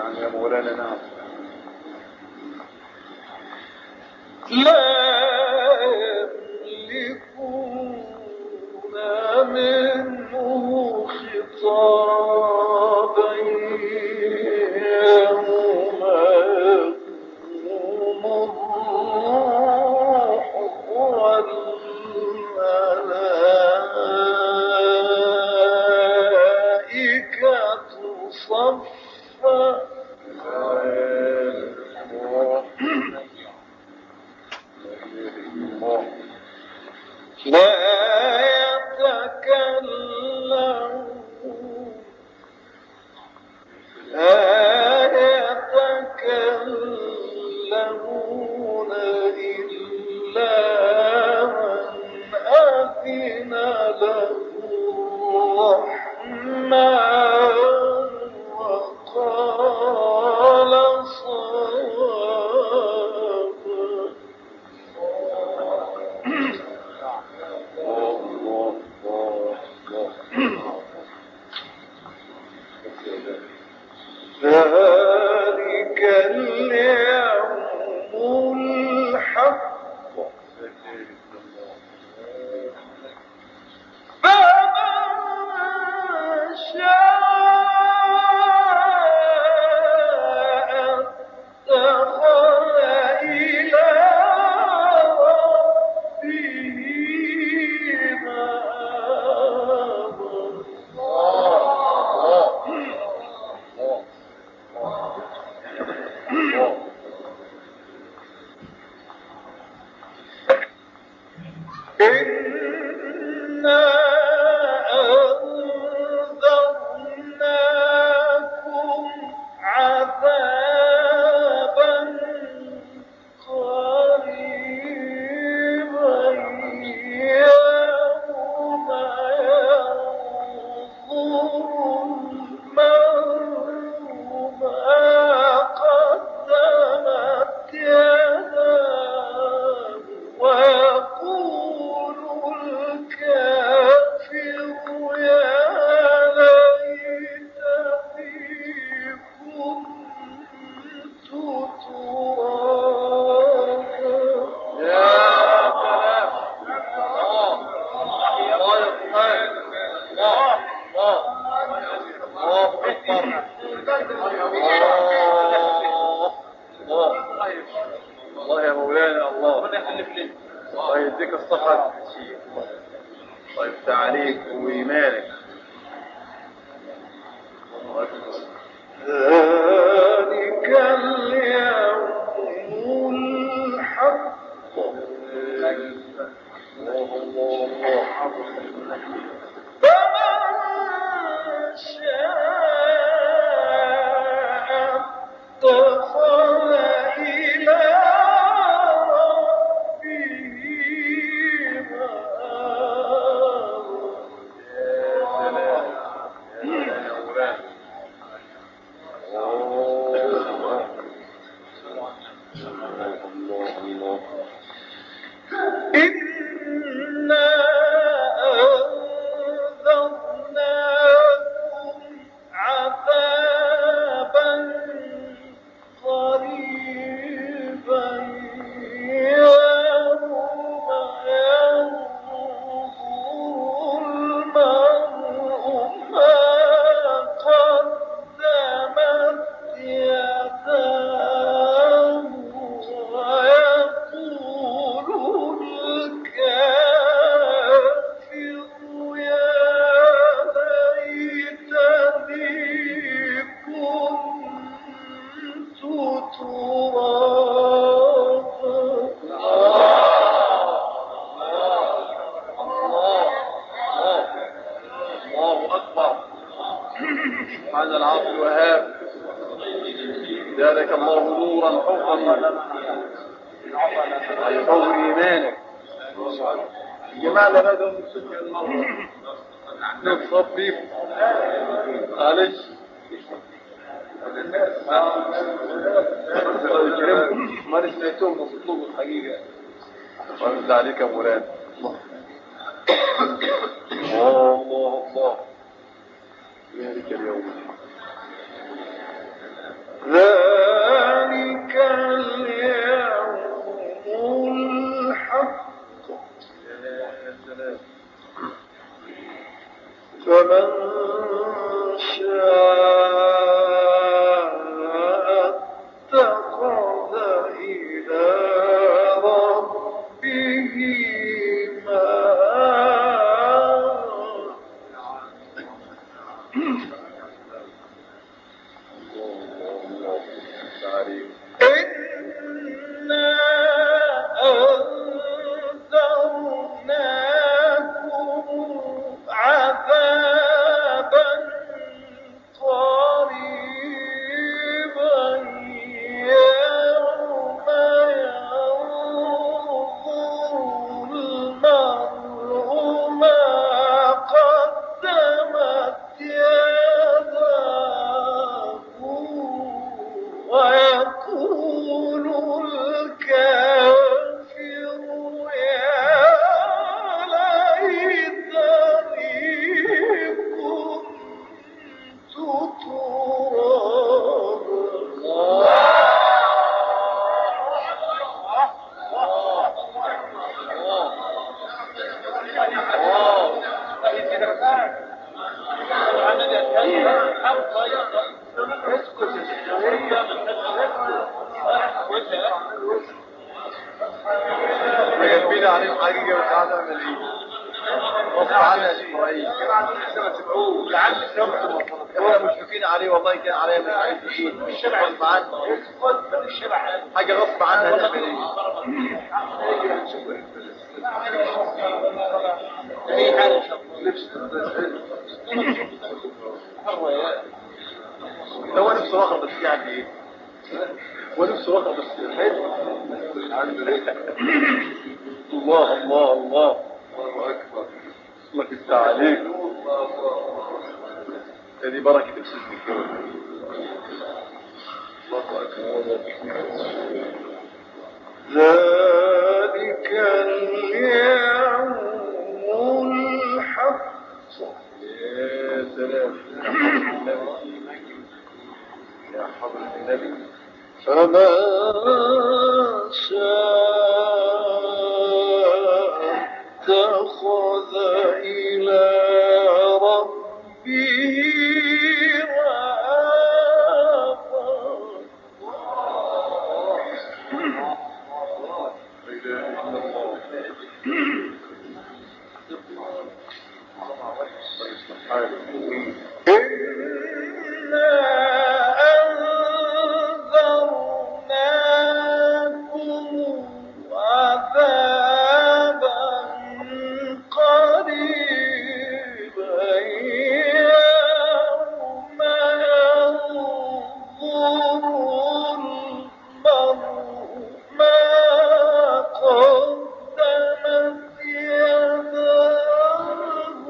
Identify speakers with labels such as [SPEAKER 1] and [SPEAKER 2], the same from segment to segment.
[SPEAKER 1] نعم يا مولانا نعم.
[SPEAKER 2] لا يملكون منه خطابا يوم يقوم الروح والملائكة صفا لا يتكلمون إلا من أذن له الرحمن وقال صوابا. ذلك اليوم الحق فمن شاء اتخذ إلى ربه إنا أنذرناكم عذابا قريبا يوم ينظر المرء ما قدمت يداه ويقول الكافر يا ليتني كنت ترابا.
[SPEAKER 1] يا سلام. الله يا مولانا الله. الله يديك الصحة. الله يفتح عليك وإيمانك.
[SPEAKER 2] ذلك اليوم الحق فمن شاء اتخذ إلى ربه إنا أنذرناكم عذابا قريبا يوم ينظر المرء ما قدمت يداه ويقول الكافر يا ليتني كنت ترابا.
[SPEAKER 1] الله أكبر. سبحان العاصي الوهاب. زادك الله نورا حفظا يقوي إيمانك. جماعة بدهم نتصب بيه معلش ما نسمعتهم نصطوب الحقيقة. وارد عليك يا مولانا. الله ذلك اليوم
[SPEAKER 2] ذلك اليوم الحق فمن شاء اتخذ إلى ربه إنا أنذرناكم عذابا قريبا يوم ينظر المرء ما قدمت يداه ويقول الكافر يا ليتني كنت
[SPEAKER 1] جايبين عليه حقيقة وقاعدة مليئة غصب عنها شوية ولا مشفقين عليه والله كان عليه مش عايزين غصب عنه حاجة غصب عنها تعمل ايه هو نفسه رخص بس يعني ايه هو نفسه رخص بس الله الله الله الله أكبر الله يفتح عليك هذه بركة السجن الكون الله أكبر
[SPEAKER 2] ذلك اليوم الحق
[SPEAKER 1] يا سلام يا حضرة النبي
[SPEAKER 2] فمن شاء اتخذ إلى ربه إنا أنذرناكم عذابا قريبا يوم ينظر المرء ما قدمت يداه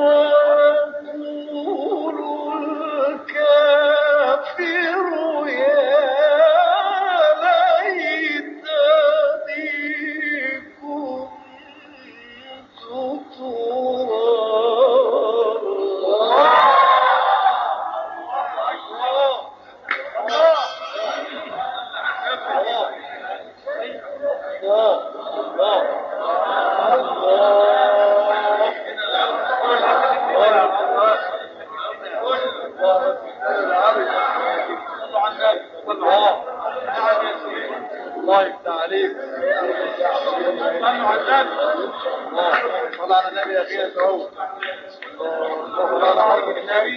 [SPEAKER 2] ويقول الكافر يا ليتني كنت
[SPEAKER 1] الله يفتح عليك صلى على النبي يا اخي سعود صلى على حضرة النبي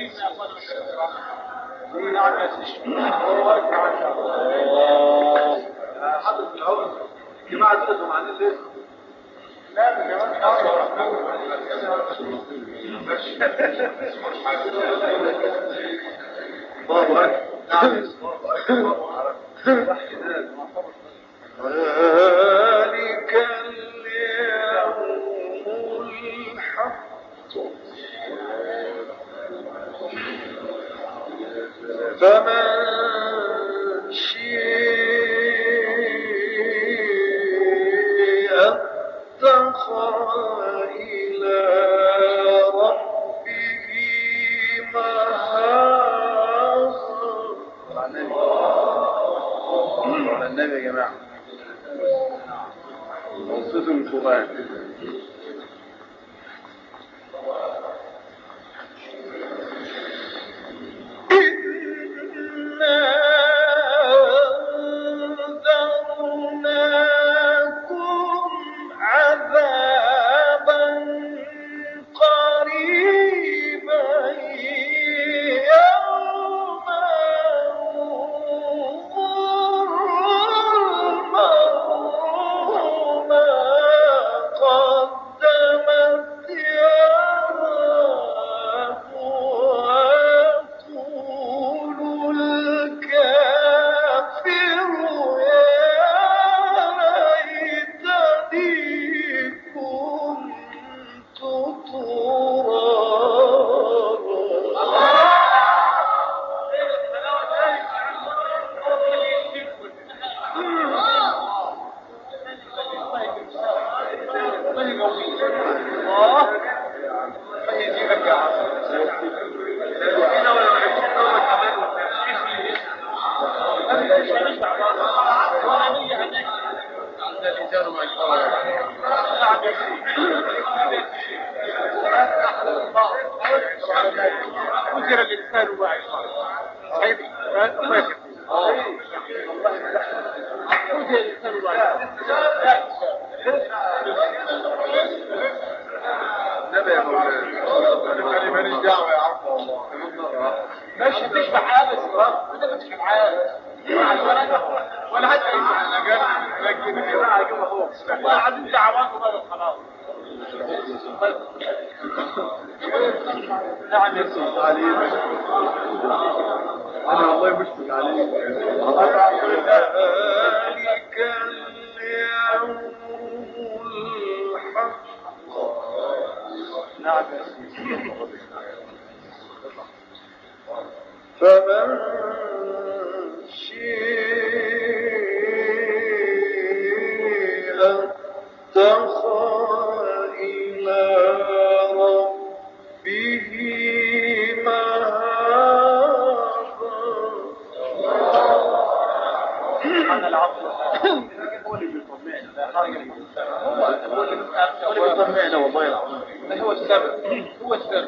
[SPEAKER 1] حضرة العمر الجماعة دولتهم عن الليل لا الجماعة الله أكبر
[SPEAKER 2] ذلك اليوم الحق فمن شاء اتخذ إلى ربه مآبا
[SPEAKER 1] وزر الإنسان واعي صحيح وزر الإنسان واعي
[SPEAKER 2] نبي يا مولانا انا ماليش دعوه يا عم والله
[SPEAKER 1] ماشي تشبع عابس وانت بتشبع عابس ولا حد
[SPEAKER 2] انا جاي لكن الجماعه يجوا فوق
[SPEAKER 1] والله عايزين دعوات وما خلاص
[SPEAKER 2] نعم يا سيدي عليك انا والله مشفق عليك ذلك اليوم الحق
[SPEAKER 1] نعم يا سيدي
[SPEAKER 2] فمن شاء اتخذ إلى ربه
[SPEAKER 1] أنا العفو هو اللي بيطمئنا هو اللي بيطمئنا والله العظيم هو السبب هو السبب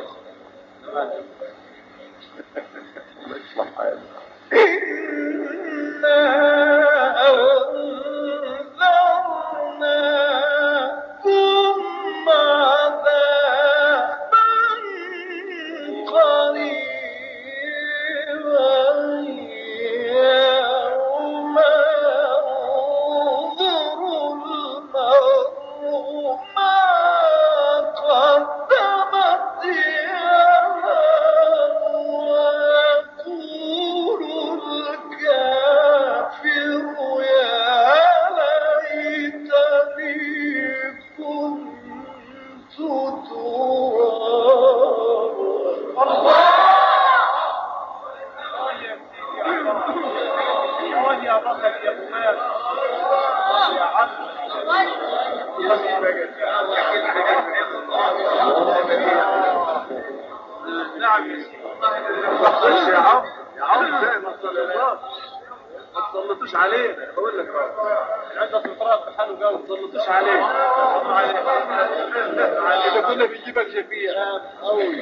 [SPEAKER 2] إنا أنذرناكم عذابا قريبا يوم ينظر المرء ما قدمت يداه ويقول الكافر يا ليتني كنت ترابا
[SPEAKER 1] يا بطل يا فلان يا عم نعم
[SPEAKER 2] يا عم زي ما تسلطوش علينا بقول لك
[SPEAKER 1] عندك فطرات بحاله جو
[SPEAKER 2] ما تسلطوش علينا اذا كنا بنجيبك شفيع قوي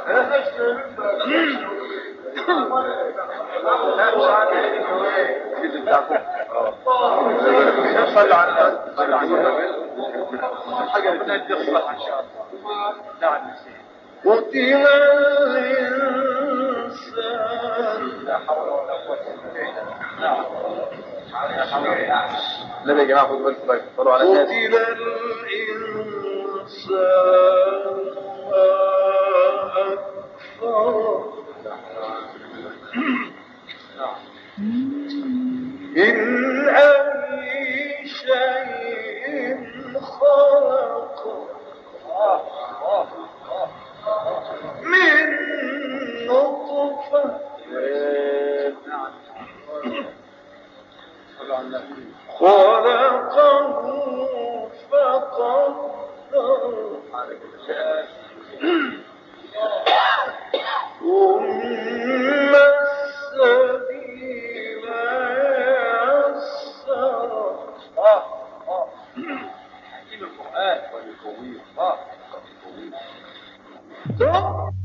[SPEAKER 2] صلوا على الناس حاجه بتدي الصحه ان شاء الله
[SPEAKER 1] نعم
[SPEAKER 2] قتل الإنسان
[SPEAKER 1] لا حول ولا قوة إلا بالله نعم
[SPEAKER 2] لا يا جماعة خذوا بالكم صلوا على الناس قتل الإنسان ما أكفره من أي شيء خلقه من نطفة خلقه فقدر ثم السبيل يسر
[SPEAKER 1] حكيم القرآن شوف